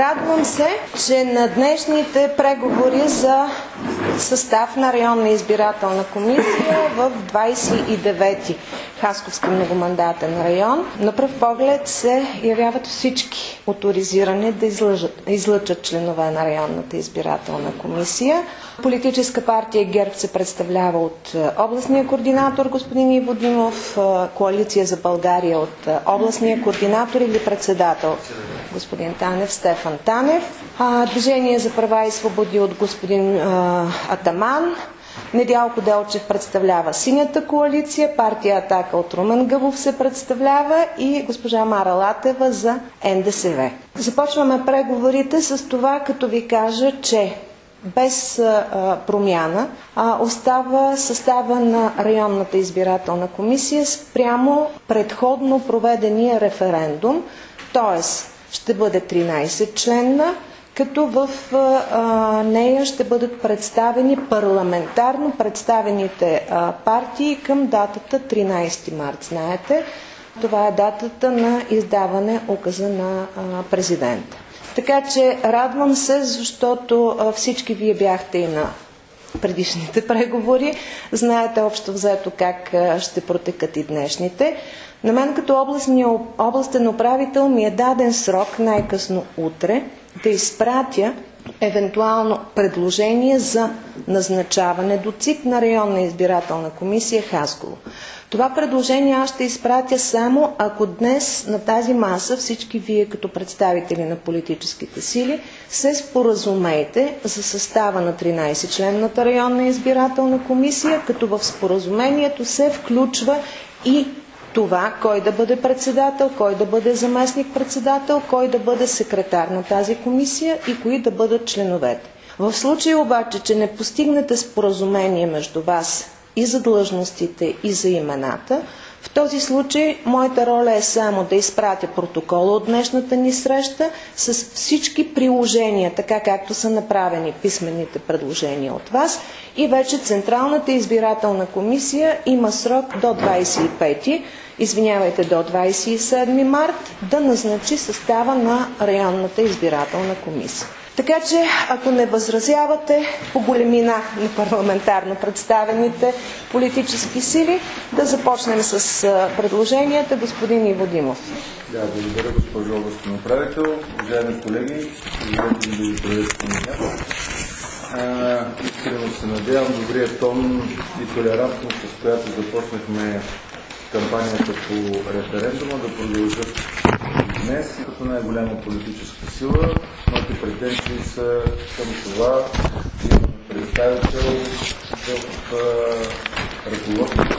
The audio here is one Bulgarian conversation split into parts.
Радвам се, че на днешните преговори за състав на районна избирателна комисия в 29-ти Хасковски многомандатен район на пръв поглед се явяват всички оторизирани да излъчат членове на районната избирателна комисия. Политическа партия ГЕРБ се представлява от областния координатор господин Иво Димов, Коалиция за България от областния координатор или председател господин Танев, Стефан Танев, Движение за права и свободи от господин Атаман, Недялко Делчев представлява Синята коалиция, партия Атака от Румен Гъбов се представлява и госпожа Мара Латева за НДСВ. Започваме преговорите с това, като ви кажа, че без промяна остава състава на районната избирателна комисия спрямо предходно проведения референдум, т.е. ще бъде 13 членна, като в нея ще бъдат представени парламентарно представените партии към датата 13 март. Знаете, това е датата на издаване указа на президента. Така че радвам се, защото всички вие бяхте и на предишните преговори. Знаете общо взето как ще протекат и днешните. На мен като областен управител ми е даден срок, най-късно утре, да изпратя евентуално предложение за назначаване до ЦИК на районна избирателна комисия Хасково. Това предложение аз ще изпратя само ако днес на тази маса всички вие като представители на политическите сили се споразумеете за състава на 13-членната районна избирателна комисия, като в споразумението се включва и това кой да бъде председател, кой да бъде заместник-председател, кой да бъде секретар на тази комисия и кои да бъдат членовете. В случай обаче, че не постигнете споразумение между вас и за длъжностите, и за имената, в този случай моята роля е само да изпратя протокола от днешната ни среща с всички приложения, така както са направени писмените предложения от вас, и вече Централната избирателна комисия има срок до 27 март да назначи състава на районната избирателна комисия. Така че, ако не възразявате по големина на парламентарно представените политически сили, да започнем с предложенията. Господин Иво Димов. Да, благодаря, госпожо областен управител. Уважаеми колеги, позволете ми да ви приветствам днес. Искрено се надявам добрия тон и толерантност, с която започнахме кампанията по референдума, да продължат днес като най-голяма политическа сила. Моите претенции са към това да имаме представител в ръководството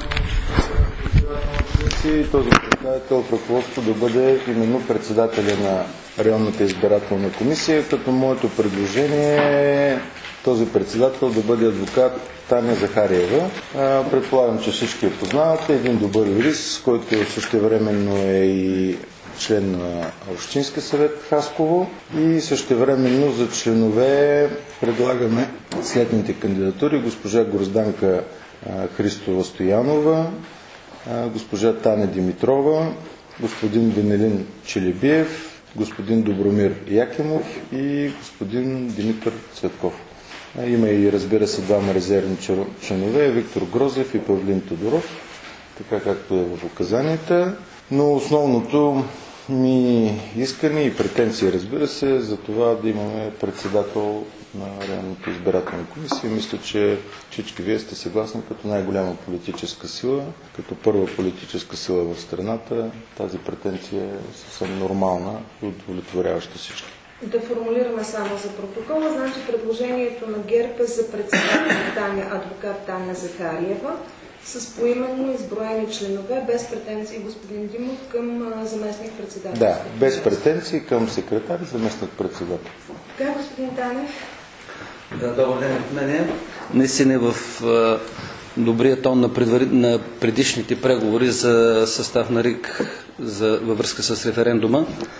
и този представител в ръководството да бъде именно председателя на районната избирателна комисия, като моето предложение е този председател да бъде адвокат Таня Захариева. Предполагам, че всички я познавате. Един добър юрист, който същевременно е и член на Общински съвет Хасково, и същевременно за членове предлагаме следните кандидатури: госпожа Грозданка Христова Стоянова, госпожа Таня Димитрова, господин Венелин Челебиев, господин Добромир Якимов и господин Димитър Цветков. Има и, разбира се, двама резервни членове: Виктор Грозев и Павлин Тодоров, така както е в указанията. Но основното ми искане и претенции, разбира се, за това да имаме председател на районната избирателна комисия. Мисля, че всички вие сте съгласни като най-голяма политическа сила, като първа политическа сила в страната. Тази претенция е съвсем нормална и удовлетворяваща всички. Да формулираме само за протокола. Значи предложението на ГЕРБ е за председател адвокат Таня Захариева с поименно изброени членове, без претенции господин Димов към заместник-председател. Да, без претенции към секретар и заместник-председател. Така, господин Танев? Да, добър ден от мене. Наистина в добрия тон на предишните преговори за състав на РИК във връзка с референдума.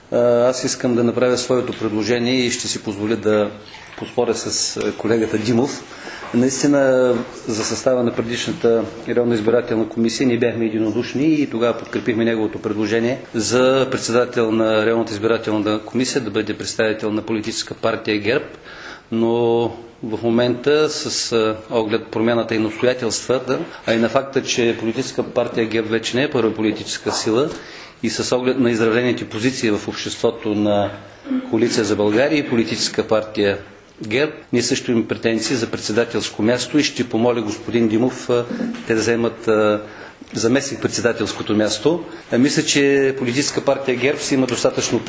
Аз искам да направя своето предложение и ще си позволя да поспоря с колегата Димов. Наистина за състава на предишната районна избирателна комисия ние бяхме единодушни и тогава подкрепихме неговото предложение за председател на районната избирателна комисия да бъде представител на политическа партия ГЕРБ, но в момента с оглед промяната и на обстоятелствата, а и на факта, че политическа партия ГЕРБ вече не е първа политическа сила и с оглед на изразените позиции в обществото на Коалиция за България и политическа партия ГЕРБ, ние също имаме претенции за председателско място и ще помоля господин Димов те да вземат заместник председателското място. Мисля, че политическа партия ГЕРБ ще има достатъчно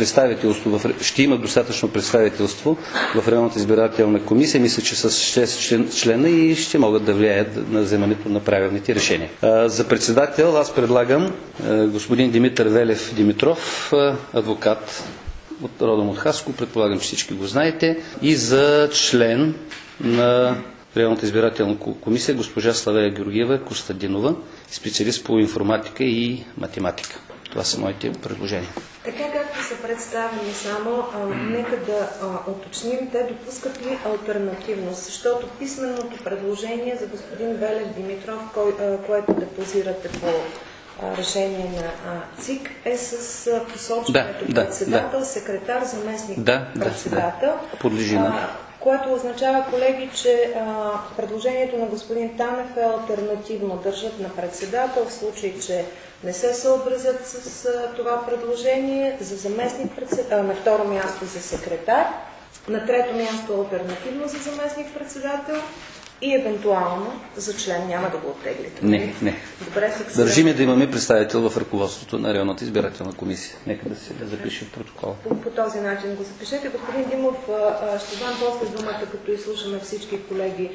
представителство в районната избирателна комисия. Мисля, че с 6 члена и ще могат да влияят на вземането на правилните решения. За председател аз предлагам господин Димитър Велев Димитров, адвокат родом от Хасково, предполагам, че всички го знаете, и за член на районната избирателна комисия госпожа Славея Георгиева Костадинова, специалист по информатика и математика. Това са моите предложения. Така както са представени само, нека да уточним, те допускат ли алтернативност, защото писменото предложение за господин Велев Димитров, което депозирате по решение на ЦИК, е с посочването председател, секретар, заместник председател. Подлежи на... Което означава, колеги, че предложението на господин Танев е алтернативно. Държат на председател в случай, че не се съобразят с това предложение, за заместник председател, на второ място за секретар, на трето място алтернативно за заместник председател и евентуално за член. Няма да го оттеглите. Не. Добре, държиме да имаме представител в ръководството на районната избирателна комисия. Нека да се запише в протокола. По този начин го запишете. Господин Димов, ще дам после думата, като изслушаме всички колеги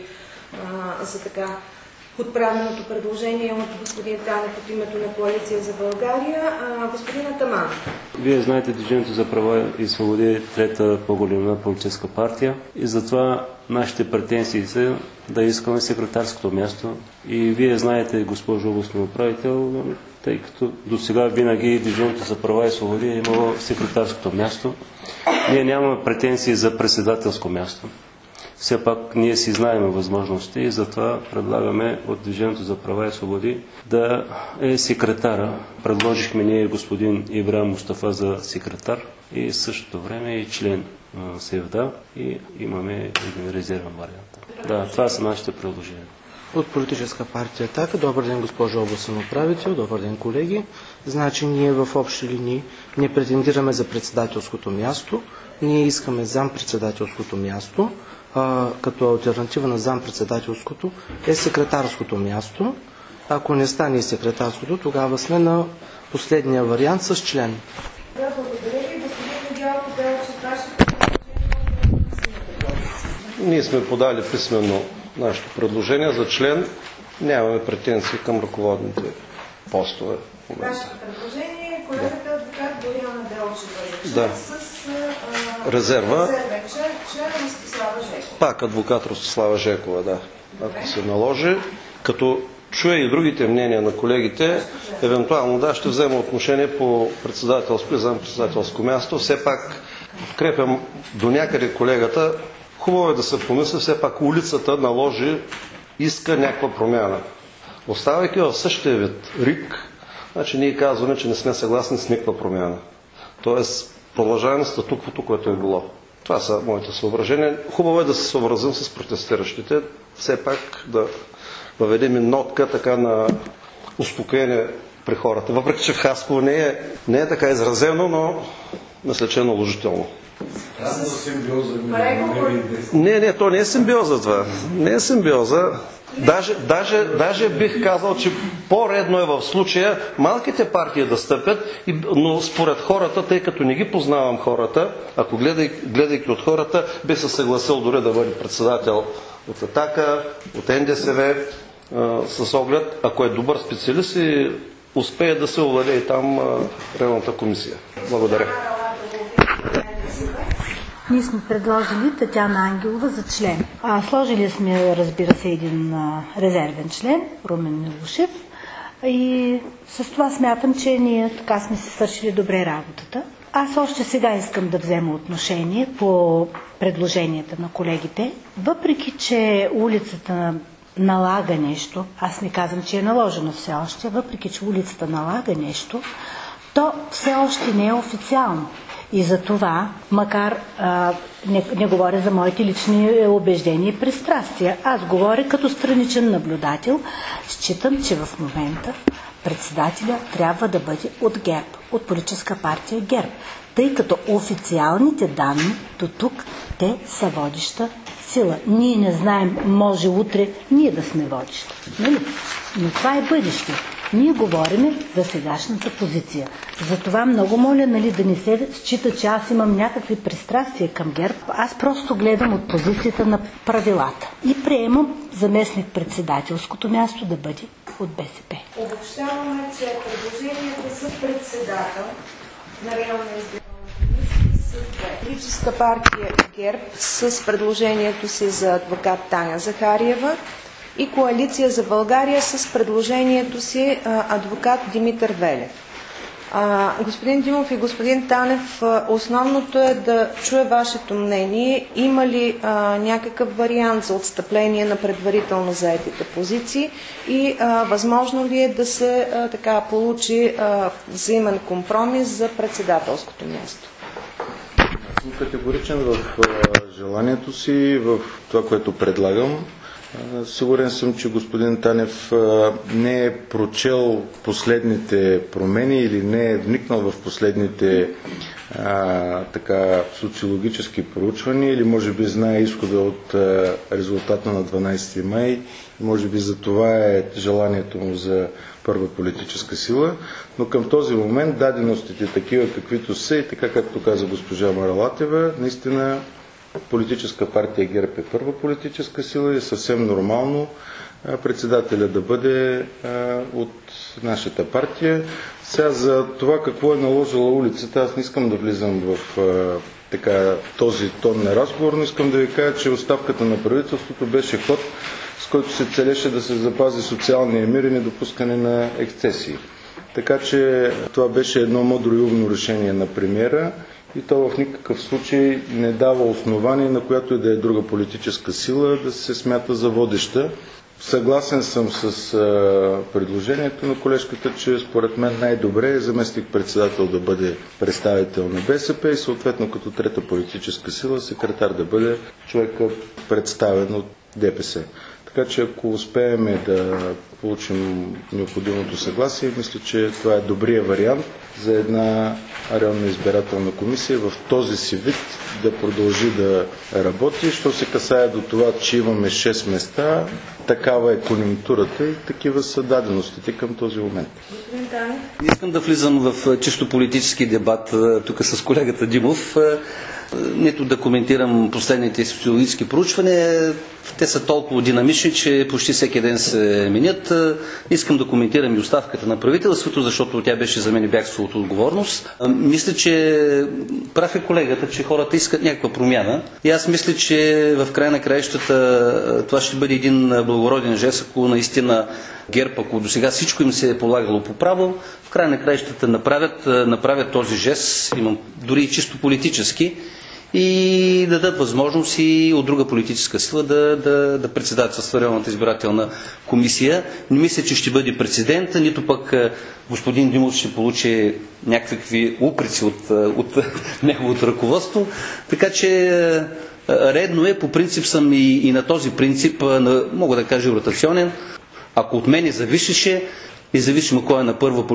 за така отправеното предложение от господин Танев от името на Коалиция за България. Господин Атаман. Вие знаете, Движението за права и свободи е трета по-голяма политическа партия и затова нашите претенции са да искаме секретарското място. И вие знаете, госпожо областен управител, тъй като до сега винаги Движението за права и свободи е имало секретарското място. Ние нямаме претенции за председателско място. Все пак ние си знаем възможности и затова предлагаме от Движението за права и свободи да е секретара. Предложихме ние господин Ибрахим Мустафа за секретар и в същото време и член СЕВДА и имаме един резервен вариант. Да, това са нашите предложения. От политическа партия АТАКА. Добър ден, госпожо областен управител, добър ден, колеги. Значи ние в общи линии не претендираме за председателското място, ние искаме зампредседателското място, като алтернатива на зампредседателското е секретарското място. Ако не стане и секретарското, тогава сме на последния вариант с член. Да, благодаря ви. Господин Недялко Делчев, Ние сме подали писменно нашето предложение за член. Нямаме претенции към ръководните постове. Вашето предложение е колегата адвокат Боряна Делчева с резерва. Член Ростислава Жекова. Пак адвокат Ростислава Жекова, да. Ако се наложи, като чуя и другите мнения на колегите, евентуално ще взема отношение по председателско и зампредседателско място. Все пак подкрепям до някъде колегата. Хубаво е да се помисли, все пак улицата наложи, иска някаква промяна. Оставайки в същия вид РИК, значи ние казваме, че не сме съгласни с никаква промяна. Тоест, продължаваме статуквото, което е било. Това са моите съображения. Хубаво е да се съобразим с протестиращите. Все пак да въведем и нотка така на успокоение при хората. Въпреки че в Хасково не е така изразено, но мисля, че е наложително. Не, то не е симбиоза това. Не е симбиоза. Даже бих казал, че по-редно е в случая малките партии да стъпят, но според хората, тъй като не ги познавам хората, ако гледайки от хората, бих се съгласил дори да бъде председател от АТАКА, от НДСВ, с оглед, ако е добър специалист и успее да се овладее и там районната комисия. Благодаря. Ние сме предложили Татяна Ангелова за член. Сложили сме, разбира се, един резервен член, Румен Милушев. И с това смятам, че ние така сме се свършили добре работата. Аз още сега искам да взема отношение по предложенията на колегите. Въпреки че улицата налага нещо, аз не казвам, че е наложено все още, въпреки че улицата налага нещо, то все още не е официално. И за това, макар не говоря за моите лични убеждения и пристрастия, аз говоря като страничен наблюдател, считам, че в момента председателя трябва да бъде от ГЕРБ, от политическа партия ГЕРБ, тъй като официалните данни до тук, те са водеща сила. Ние не знаем, може утре ние да сме водещи. Нали? Но това е бъдеще. Ние говорим за сегашната позиция. Затова много моля, нали, да не се счита, че аз имам някакви пристрастия към ГЕРБ. Аз просто гледам от позицията на правилата. И приемам заместник председателското място да бъде от БСП. Обобщаваме, че предложението за председател на районна избирателна комисия с политическа партия ГЕРБ с предложението си за адвокат Таня Захариева и Коалиция за България с предложението си адвокат Димитър Велев. Господин Димов и господин Танев, основното е да чуя вашето мнение. Има ли някакъв вариант за отстъпление на предварително заетите позиции и възможно ли е да се получи взаимен компромис за председателското място? Аз съм категоричен в желанието си, в това, което предлагам. Сигурен съм, че господин Танев не е прочел последните промени или не е вникнал в последните социологически проучвания или може би знае изхода от резултата на 12 май и може би за това е желанието му за първа политическа сила, но към този момент даденостите такива каквито са и така както каза госпожа Маралатева, наистина Политическа партия ГЕРБ е първа политическа сила и е съвсем нормално председателя да бъде от нашата партия. Сега за това какво е наложила улицата, аз не искам да влизам в този тон на разговор, но искам да ви кажа, че оставката на правителството беше ход, с който се целеше да се запази социалния мир и недопускане на ексцесии. Така че това беше едно мъдро и умно решение на премиера и то в никакъв случай не дава основание на която и да е друга политическа сила да се смята за водеща. Съгласен съм с предложението на колежката, че според мен най-добре е заместник-председател да бъде представител на БСП и съответно като трета политическа сила секретар да бъде човека представен от ДПС. Така че ако успеем да получим необходимото съгласие, мисля, че това е добрия вариант за една районна избирателна комисия в този си вид да продължи да работи. Що се касае до това, че имаме 6 места, такава е конюнктурата и такива са даденостите към този момент. Не искам да влизам в чисто политически дебат тук с колегата Димов, нито да коментирам последните социологически проучвания. Те са толкова динамични, че почти всеки ден се менят. Искам да коментирам и оставката на правителството, защото тя беше за мен бягство от отговорност. Мисля, че прав е колегата, че хората искат някаква промяна. И аз мисля, че в край на краищата това ще бъде един благороден жест, ако наистина ГЕРБ, ако до сега всичко им се е полагало по право, в край на краищата направят този жест, имам дори и чисто политически, и да дадат възможност и от друга политическа сила да председателства районната избирателна комисия. Не мисля, че ще бъде прецедент, нито пък господин Димов ще получи някакви упреци от неговото ръководство. Така че редно е, по принцип съм и на този принцип, мога да кажа ротационен. Ако от мене зависеше, независимо кой е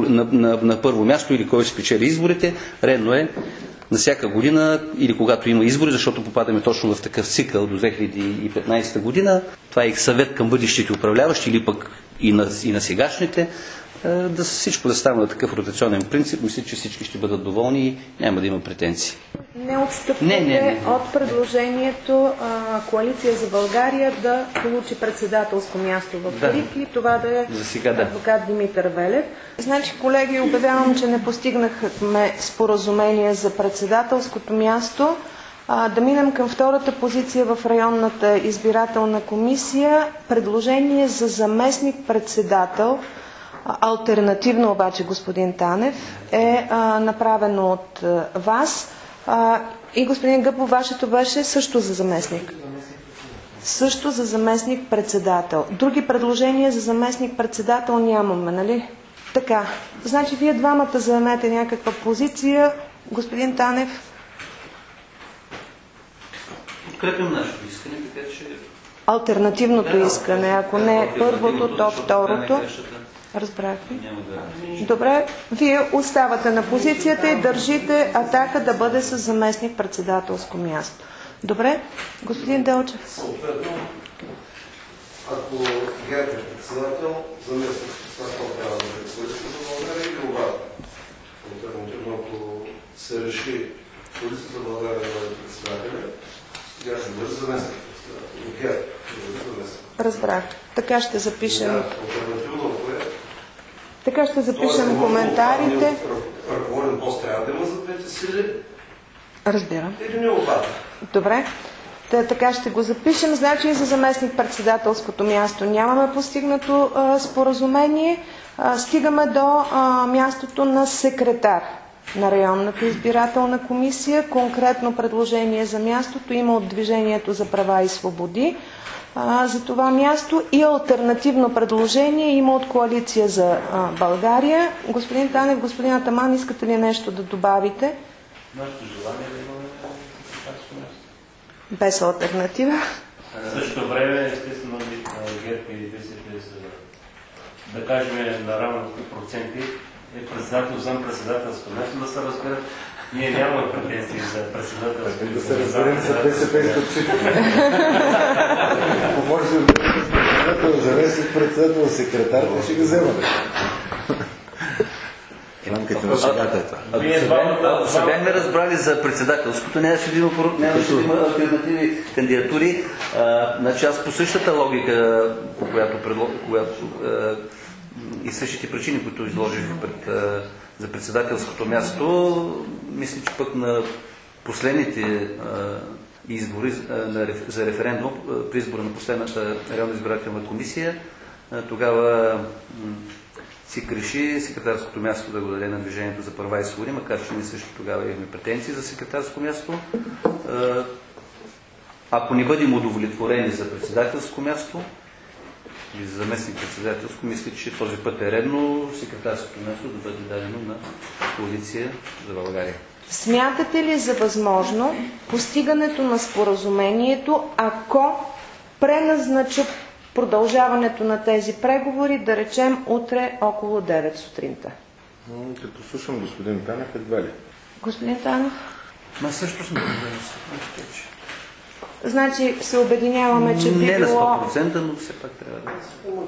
на първо място или кой спечели изборите, редно е на всяка година или когато има избори, защото попадаме точно в такъв цикъл до 2015 година. Това е съвет към бъдещите управляващи или пък и на сегашните, да всичко да стане на такъв ротационен принцип. Мисля, че всички ще бъдат доволни и няма да има претенции. Не отстъпвате от предложението Коалиция за България да получи председателско място в РИК и това да е адвокат Димитър Велев. Значи, колеги, обявявам, че не постигнахме споразумение за председателското място. Да минем към втората позиция в районната избирателна комисия. Предложение за заместник-председател Алтернативно обаче, господин Танев, е направено от вас. И господин Гъбов, вашето беше също за заместник. Също за заместник-председател. Други предложения за заместник-председател нямаме, нали? Така, значи вие двамата заемете някаква позиция. Господин Танев. Подкрепям нашето искане, така че... Алтернативното искане, ако не първото, то второто. Разбрах ви. Добре, вие оставате на позицията и държите Атака да бъде с заместник-председателско място. Добре, господин Делчев. Съответно, ако ГЕРБ е председател, заместник-председател трябва да е Коалиция за България или обратно. Алтернативно, ако се реши Коалиция за България да бъде председателя, сега ще бъде заместник-председател. ГЕРБ ще бъде заместник. Разбрах. Така ще запишем. Така ще запишем коментарите. Ръководен пост трябва да има за двете сили. Разбирам. Или не обратно. Добре. Така ще го запишем. Значи и за заместник-председателското място нямаме постигнато споразумение. Стигаме до мястото на секретар на районната избирателна комисия. Конкретно предложение за мястото има от Движението за права и свободи. За това място и алтернативно предложение има от Коалиция за България. Господин Танев, господин Атаман, искате ли нещо да добавите? Нашето желание да имаме такова място. Без алтернатива. В същото време, естествено, ГЕРБ и БСП са, да кажем, на равните проценти е председател, заместник-председателско място, да се разберат. Ние нямаме претенции за председателство. Да се разберем с БСП и Стопсите. Ако може да бъде председател, заместник-председател, секретар, ще го вземаме. Ако се бяхме разбрали за председателското, нямаше да има алтернативни кандидатури. Значи аз по същата логика, която и същите причини, които изложих за председателското място, мисля, че пък на последните избори за референдум, при избора на последната районна избирателна комисия, тогава ЦИК реши секретарското място да го даде на Движението за права и свободи, макар че ние също тогава имаме претенции за секретарско място. Ако не бъдем удовлетворени за председателско място и за заместник-председателско, мисля, че този път е редно секретарското място да бъде дадено на Коалиция за България. Смятате ли за възможно постигането на споразумението, ако преназначат продължаването на тези преговори, да речем, утре около 9 сутринта? Като слушам господин Танев, едва ли. Господин Танев? Също сме Значи се обединяваме, че би не на било... 100%, но все пак трябва да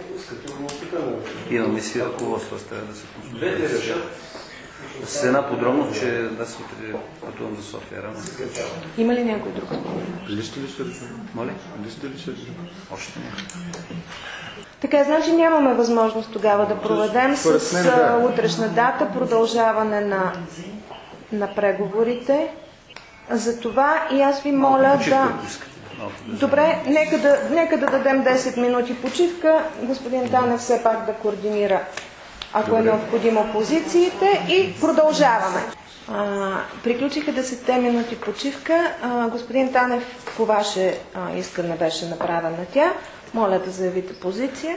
имаме си ръководство, трябва да се консултираме. С една подробност, че да се пътувам за София рано. Има ли някой друг? Листо ли ще решим? Моля? Листо ли ще решим? Още не. Така, значи нямаме възможност тогава да проведем с утрешна дата продължаване на преговорите. Затова и аз ви моля да... Добре, нека да дадем 10 минути почивка. Господин Танев все пак да координира, ако е необходимо, позициите и продължаваме. Приключиха 10 минути почивка. Господин Танев, по ваше искане беше направена тя. Моля да заявите позиция.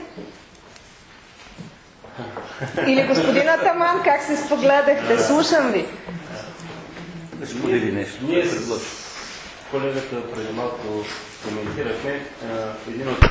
Или господин Атаман, как се спогледахте? Слушам ви. Сподели нещо. Ние с колегата преди малко коментирахме един от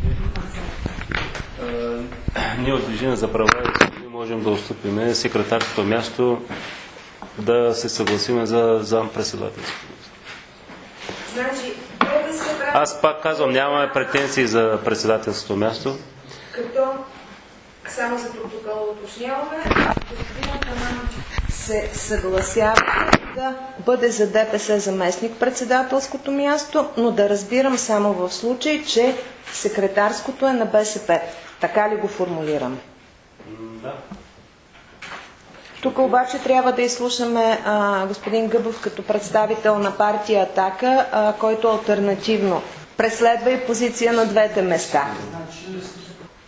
ние от Движение за права и свободи можем да отстъпим секретарското място, да се съгласиме за заместник-председателство. Значи, Аз пак казвам, нямаме претенции за председателското място. Като само за протокола уточняваме, господин Атаман се съгласява да бъде за ДПС заместник председателското място, но да разбирам само в случай, че секретарското е на БСП. Така ли го формулираме? Да. Тук обаче трябва да изслушаме господин Гъбов като представител на партия Атака, който алтернативно преследва и позиция на двете места.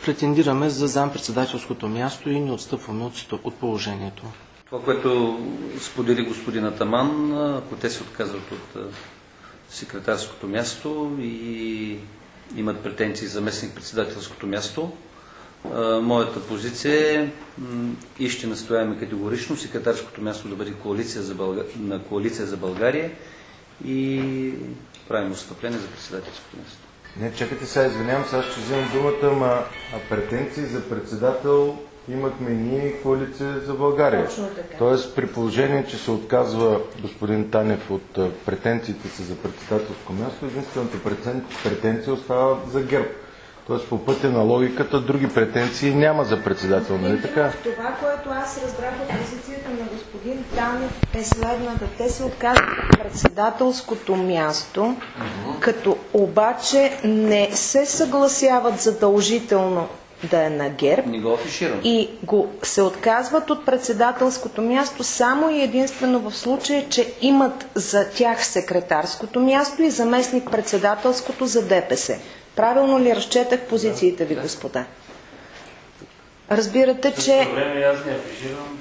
претендираме за зампредседателското място и не отстъпваме от положението. Това, което сподели господин Атаман, ако те се отказват от секретарското място и имат претенции за местник-председателското място, моята позиция е и ще настояваме категорично секретарското място да бъде на Коалиция за България и правим отстъпление за председателското място. Не, чакайте сега, извинявам се, аз ще вземам думата, а претенции за председател имахме ние и Коалиция за България. Тоест, при положение, че се отказва господин Танев от претенциите си за председателско място, единствената претенция остава за ГЕРБ. Тоест, по пътя на логиката, други претенции няма за председател, нали така? Това, което аз разбрах от позицията на господин Танев, е следната. Те се отказват от председателското място, като обаче не се съгласяват задължително да е на ГЕРБ. Не го афиширам. И се отказват от председателското място само и единствено в случая, че имат за тях секретарското място и заместник председателското за ДПС. Правилно ли разчетах позициите ви, господа? Разбирате, че... Време аз не афиширам.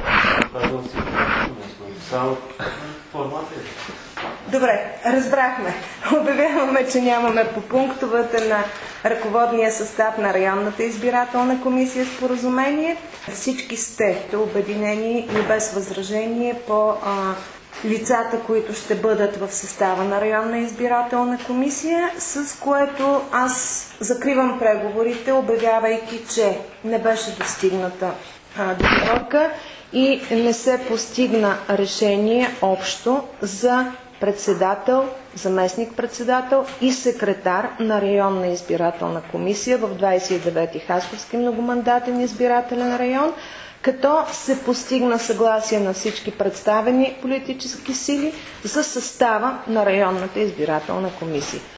Само формата е. Добре, разбрахме. Обявяваме, че нямаме по пунктовете на ръководния състав на районната избирателна комисия споразумение. Всички сте обединени и без възражение по лицата, които ще бъдат в състава на районна избирателна комисия, с което аз закривам преговорите, обявявайки, че не беше достигната договорка и не се постигна решение общо за председател, заместник-председател и секретар на районна избирателна комисия в 29-ти Хасковски многомандатен избирателен район, като се постигна съгласие на всички представени политически сили за състава на районната избирателна комисия.